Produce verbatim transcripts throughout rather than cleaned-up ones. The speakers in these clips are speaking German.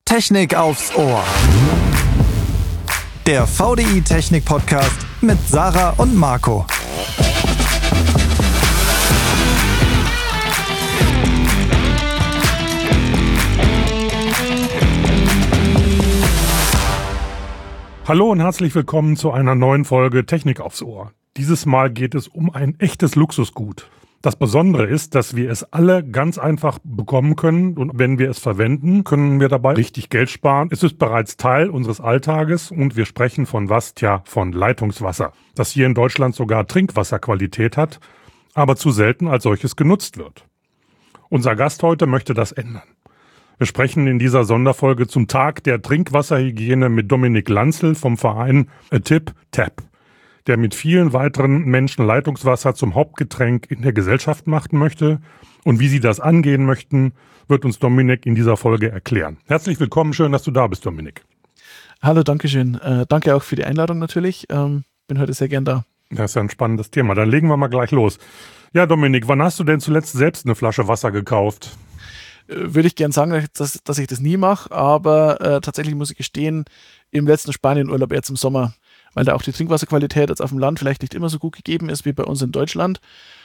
Technik aufs Ohr. Der V D I Technik Podcast mit Sarah und Marco. Hallo und herzlich willkommen zu einer neuen Folge Technik aufs Ohr. Dieses Mal geht es um ein echtes Luxusgut. Das Besondere ist, dass wir es alle ganz einfach bekommen können und wenn wir es verwenden, können wir dabei richtig Geld sparen. Es ist bereits Teil unseres Alltages und wir sprechen von was? Tja, von Leitungswasser, das hier in Deutschland sogar Trinkwasserqualität hat, aber zu selten als solches genutzt wird. Unser Gast heute möchte das ändern. Wir sprechen in dieser Sonderfolge zum Tag der Trinkwasserhygiene mit Dominik Lanzel vom Verein A Tip Tap, der mit vielen weiteren Menschen Leitungswasser zum Hauptgetränk in der Gesellschaft machen möchte. Und wie sie das angehen möchten, wird uns Dominik in dieser Folge erklären. Herzlich willkommen, schön, dass du da bist, Dominik. Hallo, danke schön. Äh, danke auch für die Einladung natürlich. Ähm, bin heute sehr gern da. Das ist ja ein spannendes Thema. Dann legen wir mal gleich los. Ja, Dominik, wann hast du denn zuletzt selbst eine Flasche Wasser gekauft? Äh, würde ich gern sagen, dass, dass ich das nie mache, aber äh, tatsächlich muss ich gestehen, im letzten Spanienurlaub eher zum Sommer, weil da auch die Trinkwasserqualität jetzt auf dem Land vielleicht nicht immer so gut gegeben ist wie bei uns in Deutschland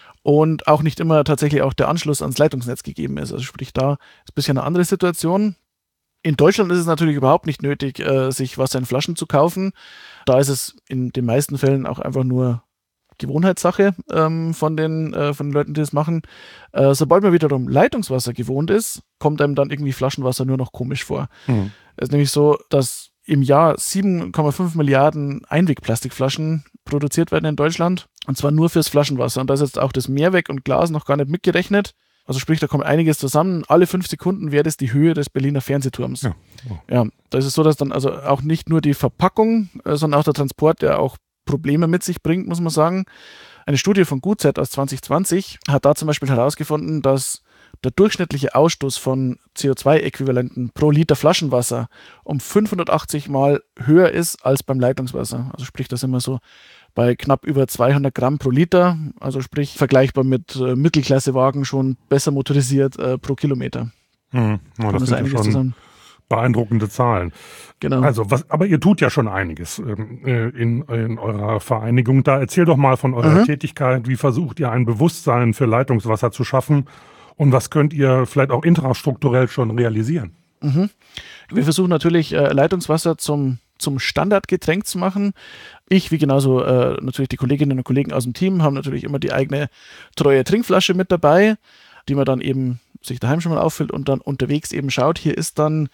und auch nicht immer tatsächlich auch der Anschluss ans Leitungsnetz gegeben ist. Also sprich, da ist ein bisschen eine andere Situation. In Deutschland ist es natürlich überhaupt nicht nötig, äh, sich Wasser in Flaschen zu kaufen. Da ist es in den meisten Fällen auch einfach nur Gewohnheitssache ähm, von, den, äh, von den Leuten, die das machen. Äh, sobald man wiederum Leitungswasser gewohnt ist, kommt einem dann irgendwie Flaschenwasser nur noch komisch vor. Mhm. Es ist nämlich so, dass im Jahr sieben Komma fünf Milliarden Einwegplastikflaschen produziert werden in Deutschland. Und zwar nur fürs Flaschenwasser. Und da ist jetzt auch das Mehrweg und Glas noch gar nicht mitgerechnet. Also sprich, da kommt einiges zusammen. Alle fünf Sekunden wäre das die Höhe des Berliner Fernsehturms. Ja, oh. ja, da ist es so, dass dann also auch nicht nur die Verpackung, äh, sondern auch der Transport, der auch Probleme mit sich bringt, muss man sagen. Eine Studie von GUZ aus zwanzig zwanzig hat da zum Beispiel herausgefunden, dass der durchschnittliche Ausstoß von C O zwei Äquivalenten pro Liter Flaschenwasser um fünfhundertachtzig Mal höher ist als beim Leitungswasser. Also sprich, da sind wir so bei knapp über zweihundert Gramm pro Liter. Also sprich, vergleichbar mit äh, Mittelklassewagen schon besser motorisiert äh, pro Kilometer. Hm. Oh, das sind schon zusammen. Beeindruckende Zahlen. Genau. Also, was, aber ihr tut ja schon einiges ähm, in, in eurer Vereinigung. Da erzähl doch mal von eurer mhm. Tätigkeit. Wie versucht ihr ein Bewusstsein für Leitungswasser zu schaffen? Und was könnt ihr vielleicht auch infrastrukturell schon realisieren? Mhm. Wir versuchen natürlich äh, Leitungswasser zum, zum Standardgetränk zu machen. Ich, wie genauso äh, natürlich die Kolleginnen und Kollegen aus dem Team, haben natürlich immer die eigene treue Trinkflasche mit dabei, die man dann eben sich daheim schon mal auffüllt und dann unterwegs eben schaut. Hier ist dann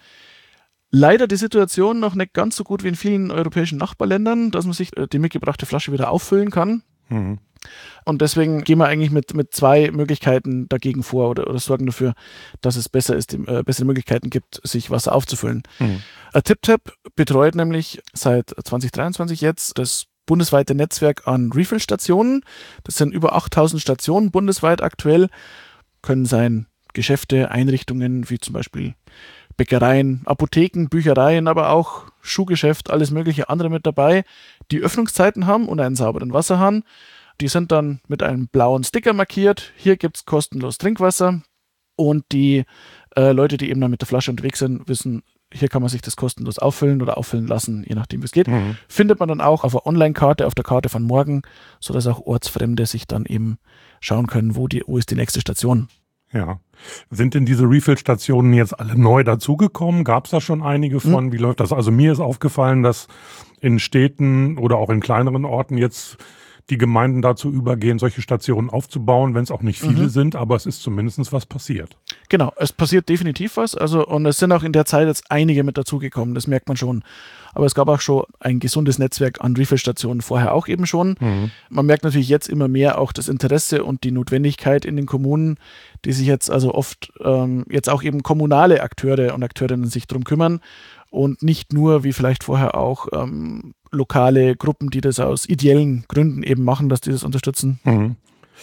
leider die Situation noch nicht ganz so gut wie in vielen europäischen Nachbarländern, dass man sich äh, die mitgebrachte Flasche wieder auffüllen kann. Mhm. Und deswegen gehen wir eigentlich mit, mit zwei Möglichkeiten dagegen vor oder, oder sorgen dafür, dass es besser ist, die, äh, bessere Möglichkeiten gibt, sich Wasser aufzufüllen. Mhm. A Tip Tap betreut nämlich seit zwanzig dreiundzwanzig jetzt das bundesweite Netzwerk an Refill-Stationen. Das sind über achttausend Stationen bundesweit aktuell. Können sein Geschäfte, Einrichtungen wie zum Beispiel Bäckereien, Apotheken, Büchereien, aber auch Schuhgeschäft, alles mögliche andere mit dabei, die Öffnungszeiten haben und einen sauberen Wasserhahn. Die sind dann mit einem blauen Sticker markiert. Hier gibt es kostenlos Trinkwasser. Und die äh, Leute, die eben dann mit der Flasche unterwegs sind, wissen, hier kann man sich das kostenlos auffüllen oder auffüllen lassen, je nachdem wie es geht. Mhm. Findet man dann auch auf der Online-Karte, auf der Karte von morgen, sodass auch Ortsfremde sich dann eben schauen können, wo, die, wo ist die nächste Station. Ja. Sind denn diese Refill-Stationen jetzt alle neu dazugekommen? Gab es da schon einige von? Mhm. Wie läuft das? Also mir ist aufgefallen, dass in Städten oder auch in kleineren Orten jetzt die Gemeinden dazu übergehen, solche Stationen aufzubauen, wenn es auch nicht viele mhm. sind, aber es ist zumindest was passiert. Genau, es passiert definitiv was. Also, und es sind auch in der Zeit jetzt einige mit dazugekommen, das merkt man schon. Aber es gab auch schon ein gesundes Netzwerk an Refill-Stationen vorher auch eben schon. Mhm. Man merkt natürlich jetzt immer mehr auch das Interesse und die Notwendigkeit in den Kommunen, die sich jetzt also oft ähm, jetzt auch eben kommunale Akteure und Akteurinnen sich drum kümmern und nicht nur wie vielleicht vorher auch ähm, lokale Gruppen, die das aus ideellen Gründen eben machen, dass die das unterstützen. Mhm.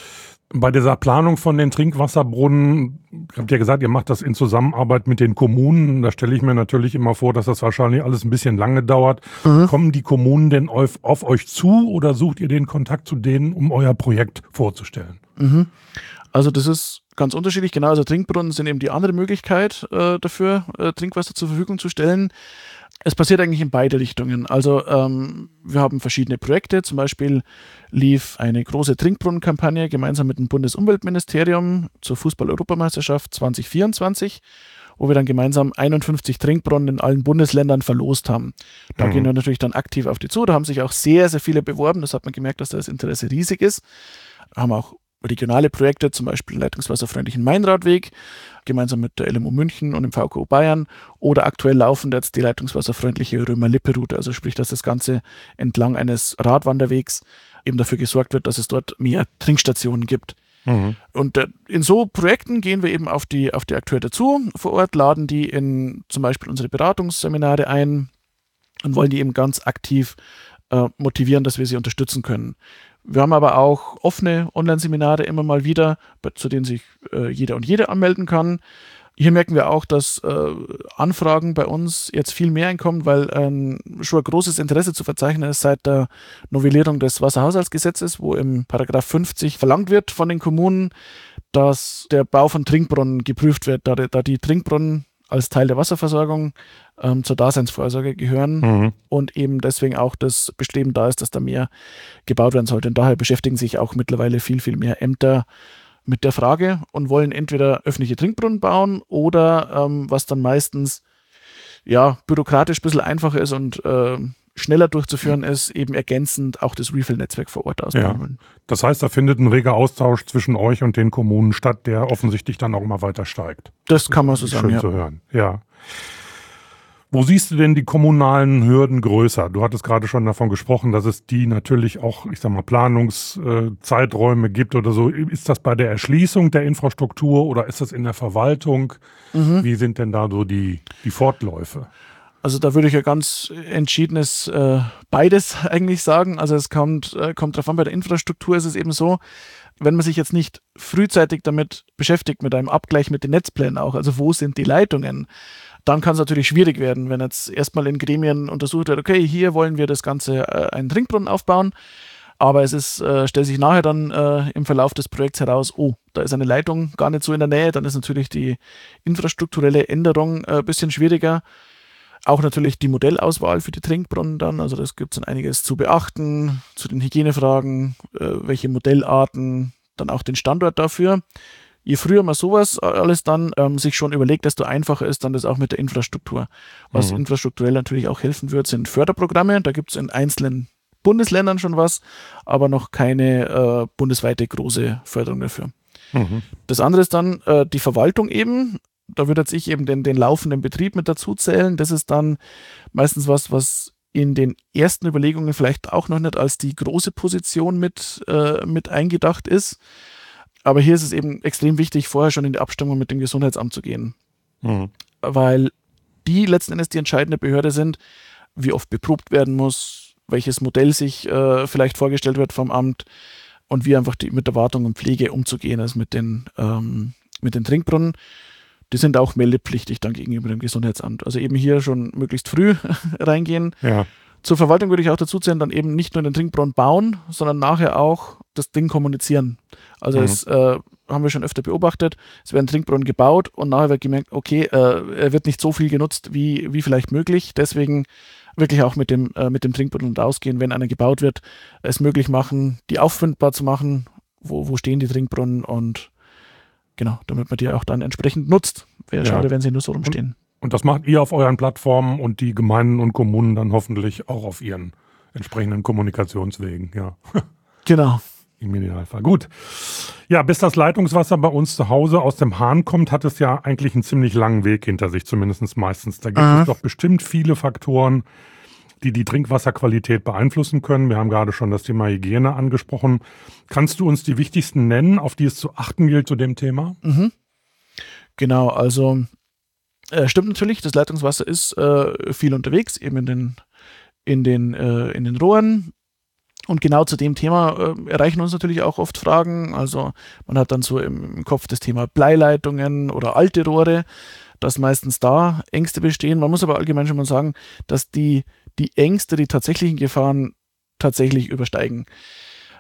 Bei dieser Planung von den Trinkwasserbrunnen, habt ihr gesagt, ihr macht das in Zusammenarbeit mit den Kommunen. Da stelle ich mir natürlich immer vor, dass das wahrscheinlich alles ein bisschen lange dauert. Mhm. Kommen die Kommunen denn auf, auf euch zu oder sucht ihr den Kontakt zu denen, um euer Projekt vorzustellen? Mhm. Also das ist ganz unterschiedlich. Genau, also Trinkbrunnen sind eben die andere Möglichkeit äh, dafür, äh, Trinkwasser zur Verfügung zu stellen. Es passiert eigentlich in beide Richtungen. Also ähm, wir haben verschiedene Projekte. Zum Beispiel lief eine große Trinkbrunnenkampagne gemeinsam mit dem Bundesumweltministerium zur Fußball-Europameisterschaft zwanzig vierundzwanzig, wo wir dann gemeinsam einundfünfzig Trinkbrunnen in allen Bundesländern verlost haben. Da mhm. gehen wir natürlich dann aktiv auf die zu. Da haben sich auch sehr, sehr viele beworben. Das hat man gemerkt, dass da das Interesse riesig ist. Da haben auch regionale Projekte, zum Beispiel den leitungswasserfreundlichen Mainradweg, gemeinsam mit der L M U München und dem V K O Bayern, oder aktuell laufend jetzt die leitungswasserfreundliche Römer-Lippe-Route, also sprich, dass das Ganze entlang eines Radwanderwegs eben dafür gesorgt wird, dass es dort mehr Trinkstationen gibt. Mhm. Und äh, in so Projekten gehen wir eben auf die, auf die Akteure dazu vor Ort, laden die in zum Beispiel unsere Beratungsseminare ein und wollen die eben ganz aktiv äh, motivieren, dass wir sie unterstützen können. Wir haben aber auch offene Online-Seminare immer mal wieder, zu denen sich äh, jeder und jede anmelden kann. Hier merken wir auch, dass äh, Anfragen bei uns jetzt viel mehr einkommen, weil ähm, schon ein großes Interesse zu verzeichnen ist seit der Novellierung des Wasserhaushaltsgesetzes, wo im Paragraph fünfzig verlangt wird von den Kommunen, dass der Bau von Trinkbrunnen geprüft wird, da, da die Trinkbrunnen als Teil der Wasserversorgung ähm, zur Daseinsvorsorge gehören mhm. und eben deswegen auch das Bestreben da ist, dass da mehr gebaut werden sollte. Und daher beschäftigen sich auch mittlerweile viel, viel mehr Ämter mit der Frage und wollen entweder öffentliche Trinkbrunnen bauen oder, ähm, was dann meistens ja bürokratisch ein bisschen einfacher ist und äh, schneller durchzuführen ist, eben ergänzend auch das Refill-Netzwerk vor Ort ausbauen. Ja. Das heißt, da findet ein reger Austausch zwischen euch und den Kommunen statt, der offensichtlich dann auch immer weiter steigt. Das kann man so sagen, schön ja. zu hören. Ja. Wo siehst du denn die kommunalen Hürden größer? Du hattest gerade schon davon gesprochen, dass es die natürlich auch, ich sag mal, Planungszeiträume gibt oder so. Ist das bei der Erschließung der Infrastruktur oder ist das in der Verwaltung? Mhm. Wie sind denn da so die, die Fortläufe? Also da würde ich ja ganz entschiedenes äh, beides eigentlich sagen. Also es kommt, äh, kommt drauf an, bei der Infrastruktur ist es eben so, wenn man sich jetzt nicht frühzeitig damit beschäftigt, mit einem Abgleich mit den Netzplänen auch, also wo sind die Leitungen, dann kann es natürlich schwierig werden, wenn jetzt erstmal in Gremien untersucht wird, okay, hier wollen wir das Ganze äh, einen Trinkbrunnen aufbauen, aber es ist, äh, stellt sich nachher dann äh, im Verlauf des Projekts heraus, oh, da ist eine Leitung gar nicht so in der Nähe, dann ist natürlich die infrastrukturelle Änderung ein äh, bisschen schwieriger. Auch natürlich die Modellauswahl für die Trinkbrunnen dann, also das gibt es dann einiges zu beachten, zu den Hygienefragen, äh, welche Modellarten, dann auch den Standort dafür. Je früher man sowas alles dann ähm, sich schon überlegt, desto einfacher ist dann das auch mit der Infrastruktur. Was mhm. infrastrukturell natürlich auch helfen wird, sind Förderprogramme. Da gibt es in einzelnen Bundesländern schon was, aber noch keine äh, bundesweite große Förderung dafür. Mhm. Das andere ist dann äh, die Verwaltung eben. Da würde jetzt ich eben den, den laufenden Betrieb mit dazu zählen. Das ist dann meistens was, was in den ersten Überlegungen vielleicht auch noch nicht als die große Position mit, äh, mit eingedacht ist. Aber hier ist es eben extrem wichtig, vorher schon in die Abstimmung mit dem Gesundheitsamt zu gehen. Mhm. Weil die letzten Endes die entscheidende Behörde sind, wie oft beprobt werden muss, welches Modell sich äh, vielleicht vorgestellt wird vom Amt und wie einfach die, mit der Wartung und Pflege umzugehen ist mit den, ähm, mit den Trinkbrunnen. Die sind auch meldepflichtig dann gegenüber dem Gesundheitsamt. Also eben hier schon möglichst früh reingehen. Ja. Zur Verwaltung würde ich auch dazu zählen, dann eben nicht nur den Trinkbrunnen bauen, sondern nachher auch das Ding kommunizieren. Also mhm. das äh, haben wir schon öfter beobachtet. Es werden Trinkbrunnen gebaut und nachher wird gemerkt, okay, äh, er wird nicht so viel genutzt, wie, wie vielleicht möglich. Deswegen wirklich auch mit dem, äh, mit dem Trinkbrunnen rausgehen, wenn einer gebaut wird, es möglich machen, die auffindbar zu machen, wo, wo stehen die Trinkbrunnen und genau, damit man die auch dann entsprechend nutzt. Wäre ja schade, wenn sie nur so rumstehen. Und, und das macht ihr auf euren Plattformen und die Gemeinden und Kommunen dann hoffentlich auch auf ihren entsprechenden Kommunikationswegen. Ja. Genau. Im Idealfall. Gut. Ja, bis das Leitungswasser bei uns zu Hause aus dem Hahn kommt, hat es ja eigentlich einen ziemlich langen Weg hinter sich, zumindest meistens. Da gibt Aha. es doch bestimmt viele Faktoren, die die Trinkwasserqualität beeinflussen können. Wir haben gerade schon das Thema Hygiene angesprochen. Kannst du uns die wichtigsten nennen, auf die es zu achten gilt zu dem Thema? Mhm. Genau, also äh, stimmt natürlich, das Leitungswasser ist äh, viel unterwegs, eben in den, in den, äh, in den Rohren. Und genau zu dem Thema äh, erreichen uns natürlich auch oft Fragen. Also man hat dann so im, im Kopf das Thema Bleileitungen oder alte Rohre, dass meistens da Ängste bestehen. Man muss aber allgemein schon mal sagen, dass die die Ängste, die tatsächlichen Gefahren tatsächlich übersteigen.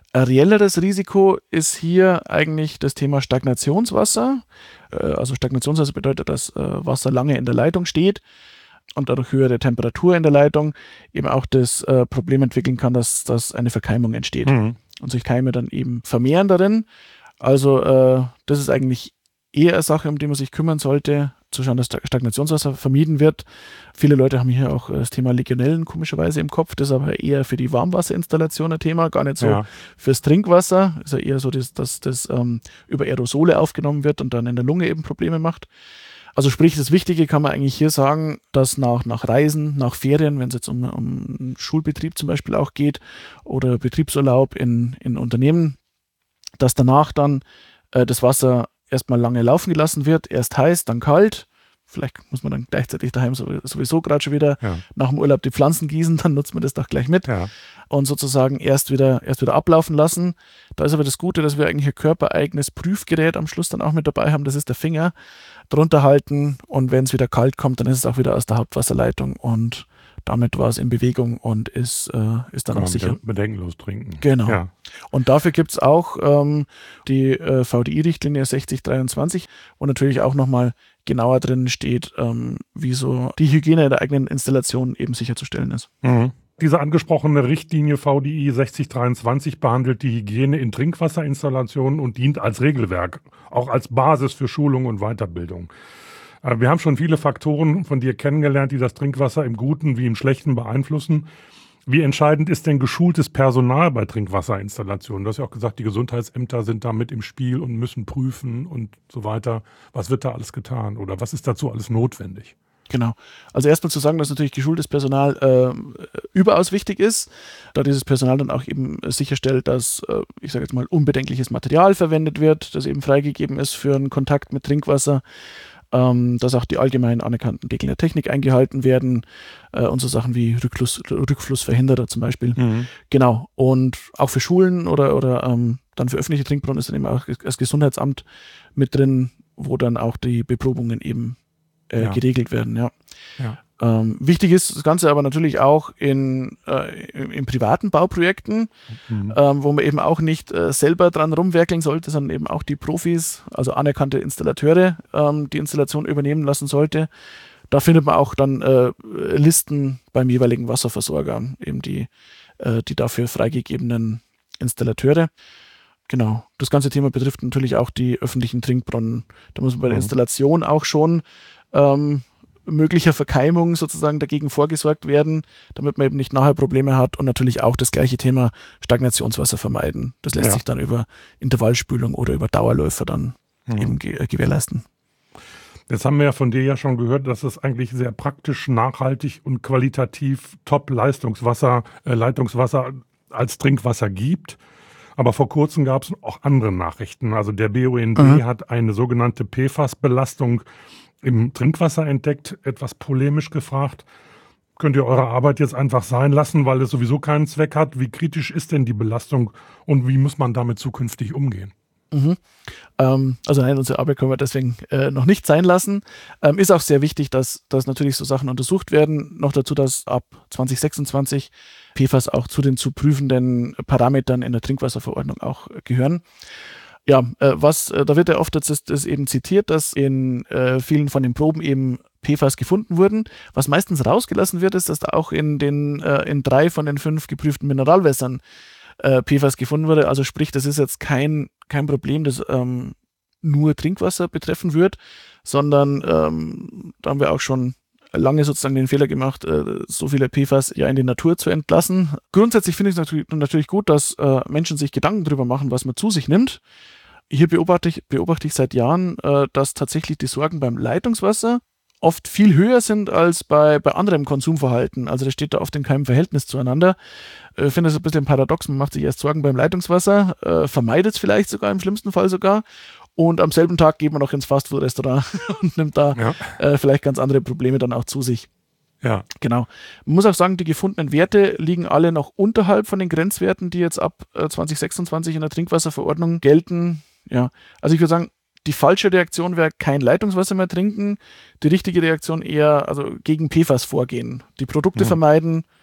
Ein reelleres Risiko ist hier eigentlich das Thema Stagnationswasser. Also Stagnationswasser bedeutet, dass Wasser lange in der Leitung steht und dadurch höhere Temperatur in der Leitung eben auch das Problem entwickeln kann, dass, dass eine Verkeimung entsteht mhm. und sich Keime dann eben vermehren darin. Also das ist eigentlich eher eine Sache, um die man sich kümmern sollte, zu schauen, dass Stagnationswasser vermieden wird. Viele Leute haben hier auch das Thema Legionellen komischerweise im Kopf. Das ist aber eher für die Warmwasserinstallation ein Thema, gar nicht so ja. fürs Trinkwasser. Ist ja eher so, dass, dass das ähm, über Aerosole aufgenommen wird und dann in der Lunge eben Probleme macht. Also sprich, das Wichtige kann man eigentlich hier sagen, dass nach, nach Reisen, nach Ferien, wenn es jetzt um, um einen Schulbetrieb zum Beispiel auch geht oder Betriebsurlaub in, in Unternehmen, dass danach dann äh, das Wasser erstmal lange laufen gelassen wird, erst heiß, dann kalt. Vielleicht muss man dann gleichzeitig daheim sowieso gerade schon wieder ja. nach dem Urlaub die Pflanzen gießen, dann nutzt man das doch gleich mit ja. und sozusagen erst wieder, erst wieder ablaufen lassen. Da ist aber das Gute, dass wir eigentlich ein körpereigenes Prüfgerät am Schluss dann auch mit dabei haben, das ist der Finger, drunter halten und wenn es wieder kalt kommt, dann ist es auch wieder aus der Hauptwasserleitung und damit war es in Bewegung und ist, äh, ist dann Kann auch sicher. Bedenkenlos trinken. Genau. Ja. Und dafür gibt es auch ähm, die äh, V D I-Richtlinie sechzig dreiundzwanzig, wo natürlich auch nochmal genauer drin steht, ähm, wie so die Hygiene der eigenen Installation eben sicherzustellen ist. Mhm. Diese angesprochene Richtlinie V D I sechzig dreiundzwanzig behandelt die Hygiene in Trinkwasserinstallationen und dient als Regelwerk, auch als Basis für Schulung und Weiterbildung. Wir haben schon viele Faktoren von dir kennengelernt, die das Trinkwasser im Guten wie im Schlechten beeinflussen. Wie entscheidend ist denn geschultes Personal bei Trinkwasserinstallationen? Du hast ja auch gesagt, die Gesundheitsämter sind da mit im Spiel und müssen prüfen und so weiter. Was wird da alles getan oder was ist dazu alles notwendig? Genau. Also erstmal zu sagen, dass natürlich geschultes Personal äh, überaus wichtig ist, da dieses Personal dann auch eben sicherstellt, dass, äh, ich sage jetzt mal, unbedenkliches Material verwendet wird, das eben freigegeben ist für einen Kontakt mit Trinkwasser. Ähm, dass auch die allgemein anerkannten Regeln der Technik eingehalten werden äh, und so Sachen wie Rückfluss, Rückflussverhinderer zum Beispiel. Mhm. Genau. Und auch für Schulen oder, oder ähm, dann für öffentliche Trinkbrunnen ist dann eben auch das Gesundheitsamt mit drin, wo dann auch die Beprobungen eben äh, ja. geregelt werden. Ja. Ja. Ähm, wichtig ist das Ganze aber natürlich auch in, äh, in, in privaten Bauprojekten, mhm. ähm, wo man eben auch nicht äh, selber dran rumwerkeln sollte, sondern eben auch die Profis, also anerkannte Installateure, ähm, die Installation übernehmen lassen sollte. Da findet man auch dann äh, Listen beim jeweiligen Wasserversorger, eben die, äh, die dafür freigegebenen Installateure. Genau, das ganze Thema betrifft natürlich auch die öffentlichen Trinkbrunnen. Da muss man bei der Installation auch schon ähm, möglicher Verkeimung sozusagen dagegen vorgesorgt werden, damit man eben nicht nachher Probleme hat und natürlich auch das gleiche Thema Stagnationswasser vermeiden. Das lässt ja. sich dann über Intervallspülung oder über Dauerläufer dann mhm. eben ge- gewährleisten. Jetzt haben wir ja von dir ja schon gehört, dass es eigentlich sehr praktisch, nachhaltig und qualitativ Top-Leistungswasser, äh, Leitungswasser als Trinkwasser gibt. Aber vor kurzem gab es auch andere Nachrichten. Also der B U N D mhm. hat eine sogenannte P F A S-Belastung im Trinkwasser entdeckt, etwas polemisch gefragt. Könnt ihr eure Arbeit jetzt einfach sein lassen, weil es sowieso keinen Zweck hat? Wie kritisch ist denn die Belastung und wie muss man damit zukünftig umgehen? Mhm. Ähm, also nein, unsere Arbeit können wir deswegen äh, noch nicht sein lassen. Ähm, ist auch sehr wichtig, dass, dass natürlich so Sachen untersucht werden. Noch dazu, dass ab zwanzig sechsundzwanzig P F A S auch zu den zu prüfenden Parametern in der Trinkwasserverordnung auch gehören. Ja, äh, was, äh, da wird ja oft jetzt ist, ist eben zitiert, dass in äh, vielen von den Proben eben P F A S gefunden wurden. Was meistens rausgelassen wird, ist, dass da auch in den äh, in drei von den fünf geprüften Mineralwässern äh, P F A S gefunden wurde. Also sprich, das ist jetzt kein, kein Problem, das ähm, nur Trinkwasser betreffen wird, sondern ähm, da haben wir auch schon lange sozusagen den Fehler gemacht, äh, so viele P F A S ja in die Natur zu entlassen. Grundsätzlich finde ich es natürlich, natürlich gut, dass äh, Menschen sich Gedanken darüber machen, was man zu sich nimmt. Hier beobachte ich, beobachte ich seit Jahren, äh, dass tatsächlich die Sorgen beim Leitungswasser oft viel höher sind als bei, bei anderem Konsumverhalten. Also das steht da oft in keinem Verhältnis zueinander. Ich äh, finde es ein bisschen paradox, man macht sich erst Sorgen beim Leitungswasser, äh, vermeidet es vielleicht sogar, im schlimmsten Fall sogar. Und am selben Tag geht man noch ins Fastfood-Restaurant und nimmt da ja. äh, vielleicht ganz andere Probleme dann auch zu sich. Ja. Genau. Man muss auch sagen, die gefundenen Werte liegen alle noch unterhalb von den Grenzwerten, die jetzt ab äh, zwanzig sechsundzwanzig in der Trinkwasserverordnung gelten. Ja, also ich würde sagen, die falsche Reaktion wäre kein Leitungswasser mehr trinken. Die richtige Reaktion eher, also gegen P F A S vorgehen. Die Produkte mhm. vermeiden,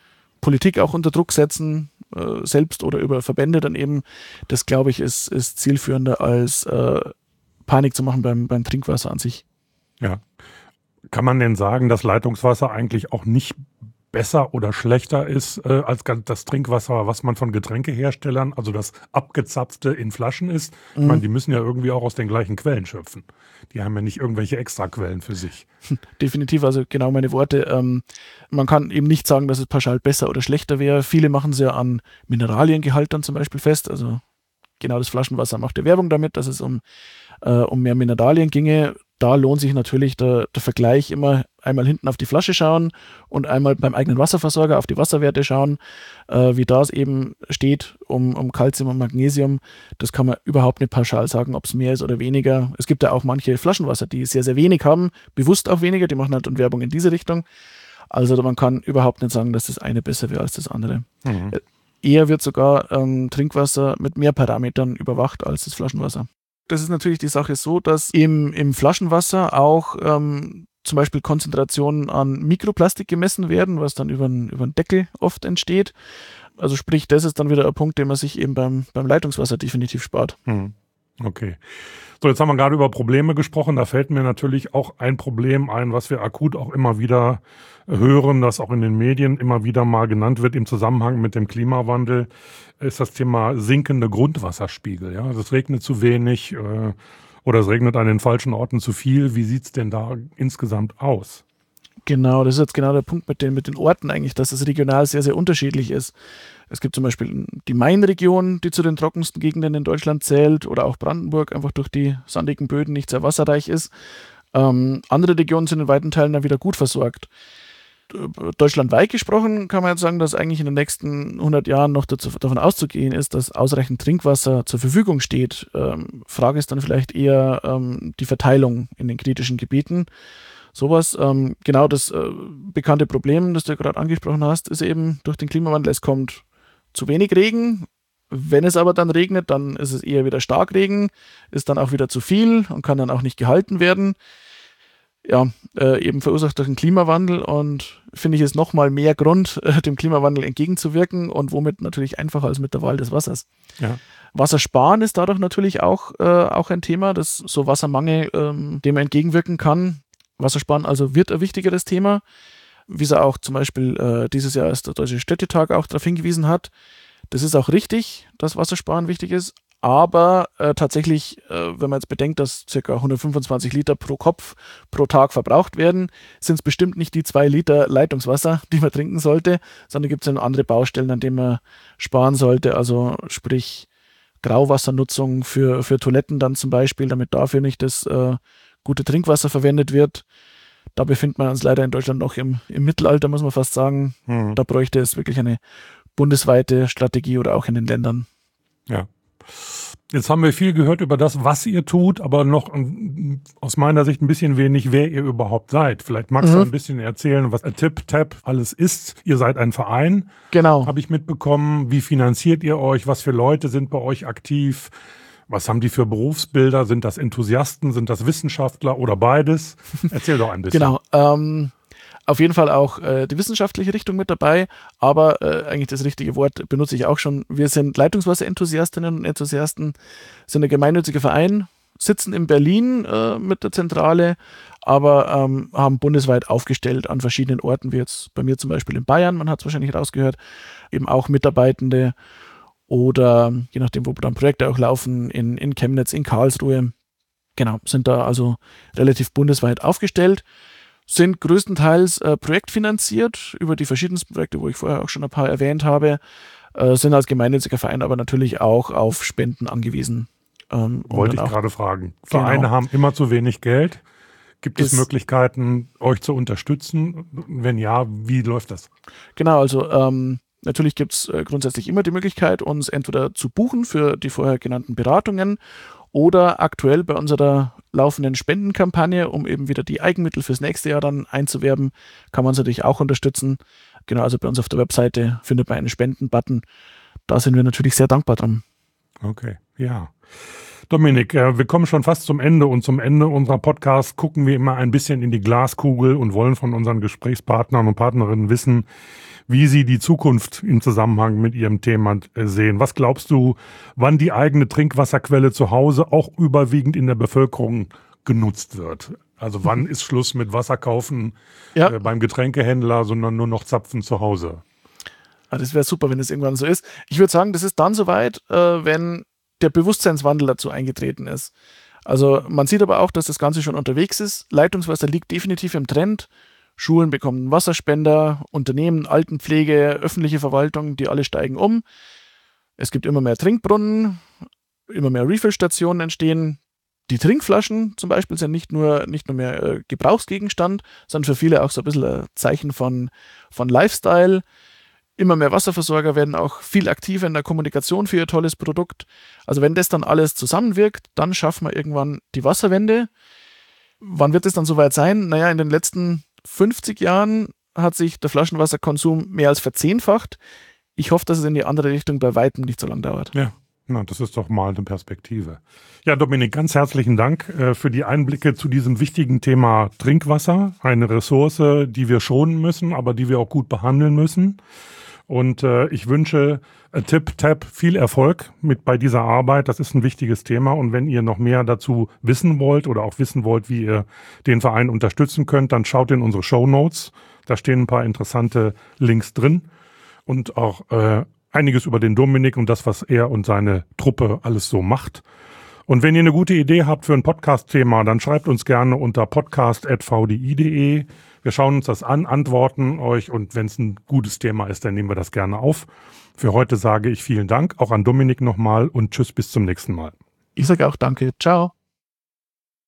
Politik auch unter Druck setzen, äh, selbst oder über Verbände dann eben. Das, glaube ich, ist, ist zielführender als äh, Panik zu machen beim, beim Trinkwasser an sich. Ja. Kann man denn sagen, dass Leitungswasser eigentlich auch nicht besser oder schlechter ist äh, als das Trinkwasser, was man von Getränkeherstellern, also das abgezapfte in Flaschen ist? Ich Mhm. meine, die müssen ja irgendwie auch aus den gleichen Quellen schöpfen. Die haben ja nicht irgendwelche Extraquellen für sich. Definitiv, also genau meine Worte. Ähm, man kann eben nicht sagen, dass es pauschal besser oder schlechter wäre. Viele machen es ja an Mineraliengehalt dann zum Beispiel fest. Also genau das Flaschenwasser macht ja Werbung damit, dass es um, äh, um mehr Mineralien ginge. Da lohnt sich natürlich der, der Vergleich immer einmal hinten auf die Flasche schauen und einmal beim eigenen Wasserversorger auf die Wasserwerte schauen, äh, wie das eben steht um, um Calcium und Magnesium. Das kann man überhaupt nicht pauschal sagen, ob es mehr ist oder weniger. Es gibt ja auch manche Flaschenwasser, die sehr, sehr wenig haben, bewusst auch weniger, die machen halt dann Werbung in diese Richtung. Also man kann überhaupt nicht sagen, dass das eine besser wäre als das andere. Mhm. Eher wird sogar ähm, Trinkwasser mit mehr Parametern überwacht als das Flaschenwasser. Das ist natürlich die Sache so, dass im, im Flaschenwasser auch ähm, zum Beispiel Konzentrationen an Mikroplastik gemessen werden, was dann über den über den Deckel oft entsteht. Also sprich, das ist dann wieder ein Punkt, den man sich eben beim, beim Leitungswasser definitiv spart. Hm. Okay. So, jetzt haben wir gerade über Probleme gesprochen. Da fällt mir natürlich auch ein Problem ein, was wir akut auch immer wieder hören, das auch in den Medien immer wieder mal genannt wird im Zusammenhang mit dem Klimawandel, ist das Thema sinkende Grundwasserspiegel. Ja, also es regnet zu wenig äh, oder es regnet an den falschen Orten zu viel. Wie sieht es denn da insgesamt aus? Genau, das ist jetzt genau der Punkt mit den, mit den Orten eigentlich, dass es regional sehr, sehr unterschiedlich ist. Es gibt zum Beispiel die Main-Region, die zu den trockensten Gegenden in Deutschland zählt, oder auch Brandenburg, einfach durch die sandigen Böden nicht sehr wasserreich ist. Ähm, andere Regionen sind in weiten Teilen dann wieder gut versorgt. Deutschlandweit gesprochen kann man jetzt sagen, dass eigentlich in den nächsten hundert Jahren noch dazu, davon auszugehen ist, dass ausreichend Trinkwasser zur Verfügung steht. Ähm, Frage ist dann vielleicht eher ähm, die Verteilung in den kritischen Gebieten. Sowas, ähm, genau das äh, bekannte Problem, das du gerade angesprochen hast, ist eben durch den Klimawandel, es kommt zu wenig Regen. Wenn es aber dann regnet, dann ist es eher wieder Starkregen, ist dann auch wieder zu viel und kann dann auch nicht gehalten werden. Ja, äh, eben verursacht durch den Klimawandel, und finde ich es nochmal mehr Grund, äh, dem Klimawandel entgegenzuwirken, und womit natürlich einfacher als mit der Wahl des Wassers. Ja. Wassersparen ist dadurch natürlich auch, äh, auch ein Thema, das so Wassermangel, ähm, dem man entgegenwirken kann. Wassersparen also wird ein wichtigeres Thema, wie es auch zum Beispiel äh, dieses Jahr als der Deutsche Städtetag auch darauf hingewiesen hat. Das ist auch richtig, dass Wassersparen wichtig ist, aber äh, tatsächlich, äh, wenn man jetzt bedenkt, dass ca. hundertfünfundzwanzig Liter pro Kopf pro Tag verbraucht werden, sind es bestimmt nicht die zwei Liter Leitungswasser, die man trinken sollte, sondern gibt es ja andere Baustellen, an denen man sparen sollte, also sprich Grauwassernutzung für, für Toiletten dann zum Beispiel, damit dafür nicht das äh, gute Trinkwasser verwendet wird. Da befindet man uns leider in Deutschland noch im, im Mittelalter, muss man fast sagen. Hm. Da bräuchte es wirklich eine bundesweite Strategie oder auch in den Ländern. Ja. Jetzt haben wir viel gehört über das, was ihr tut, aber noch ähm, aus meiner Sicht ein bisschen wenig, wer ihr überhaupt seid. Vielleicht magst Mhm. du ein bisschen erzählen, was Tip-Tap alles ist. Ihr seid ein Verein, Genau. habe ich mitbekommen. Wie finanziert ihr euch? Was für Leute sind bei euch aktiv? Was haben die für Berufsbilder? Sind das Enthusiasten? Sind das Wissenschaftler oder beides? Erzähl doch ein bisschen. Genau. Ähm, auf jeden Fall auch äh, die wissenschaftliche Richtung mit dabei, aber äh, eigentlich das richtige Wort benutze ich auch schon. Wir sind Leitungswasser-Enthusiastinnen und Enthusiasten, sind ein gemeinnütziger Verein, sitzen in Berlin äh, mit der Zentrale, aber ähm, haben bundesweit aufgestellt an verschiedenen Orten, wie jetzt bei mir zum Beispiel in Bayern, man hat es wahrscheinlich rausgehört, eben auch Mitarbeitende, oder je nachdem, wo dann Projekte auch laufen, in, in Chemnitz, in Karlsruhe. Genau, sind da also relativ bundesweit aufgestellt, sind größtenteils äh, projektfinanziert über die verschiedensten Projekte, wo ich vorher auch schon ein paar erwähnt habe, äh, sind als gemeinnütziger Verein aber natürlich auch auf Spenden angewiesen. Ähm, Wollte ich auch, gerade fragen. Genau. Vereine haben immer zu wenig Geld. Gibt es Ist- Möglichkeiten, euch zu unterstützen? Wenn ja, wie läuft das? Genau, also ähm, natürlich gibt es äh, grundsätzlich immer die Möglichkeit, uns entweder zu buchen für die vorher genannten Beratungen oder aktuell bei unserer laufenden Spendenkampagne, um eben wieder die Eigenmittel fürs nächste Jahr dann einzuwerben, kann man uns natürlich auch unterstützen. Genau, also bei uns auf der Webseite findet man einen Spenden-Button. Da sind wir natürlich sehr dankbar dran. Okay, ja. Dominik, wir kommen schon fast zum Ende und zum Ende unserer Podcasts gucken wir immer ein bisschen in die Glaskugel und wollen von unseren Gesprächspartnern und Partnerinnen wissen, wie sie die Zukunft im Zusammenhang mit ihrem Thema sehen. Was glaubst du, wann die eigene Trinkwasserquelle zu Hause auch überwiegend in der Bevölkerung genutzt wird? Also wann ist Schluss mit Wasser kaufen ja. äh, beim Getränkehändler, sondern nur noch zapfen zu Hause? Ah, das wäre super, wenn es irgendwann so ist. Ich würde sagen, das ist dann soweit, äh, wenn der Bewusstseinswandel dazu eingetreten ist. Also man sieht aber auch, dass das Ganze schon unterwegs ist. Leitungswasser liegt definitiv im Trend. Schulen bekommen Wasserspender, Unternehmen, Altenpflege, öffentliche Verwaltung, die alle steigen um. Es gibt immer mehr Trinkbrunnen, immer mehr Refill-Stationen entstehen. Die Trinkflaschen zum Beispiel sind nicht nur, nicht nur mehr äh, Gebrauchsgegenstand, sondern für viele auch so ein bisschen ein Zeichen von, von Lifestyle. Immer mehr Wasserversorger werden auch viel aktiver in der Kommunikation für ihr tolles Produkt. Also wenn das dann alles zusammenwirkt, dann schaffen wir irgendwann die Wasserwende. Wann wird es dann soweit sein? Naja, in den letzten fünfzig Jahren hat sich der Flaschenwasserkonsum mehr als verzehnfacht. Ich hoffe, dass es in die andere Richtung bei weitem nicht so lange dauert. Ja, na, das ist doch mal eine Perspektive. Ja, Dominik, ganz herzlichen Dank äh, für die Einblicke zu diesem wichtigen Thema Trinkwasser. Eine Ressource, die wir schonen müssen, aber die wir auch gut behandeln müssen. Und äh, ich wünsche äh, Tip Tap viel Erfolg mit bei dieser Arbeit. Das ist ein wichtiges Thema. Und wenn ihr noch mehr dazu wissen wollt oder auch wissen wollt, wie ihr den Verein unterstützen könnt, dann schaut in unsere Shownotes. Da stehen ein paar interessante Links drin und auch äh, einiges über den Dominik und das, was er und seine Truppe alles so macht. Und wenn ihr eine gute Idee habt für ein Podcast-Thema, dann schreibt uns gerne unter podcast at v d i punkt d e. Wir schauen uns das an, antworten euch und wenn es ein gutes Thema ist, dann nehmen wir das gerne auf. Für heute sage ich vielen Dank, auch an Dominik nochmal und tschüss, bis zum nächsten Mal. Ich sage auch danke. Ciao.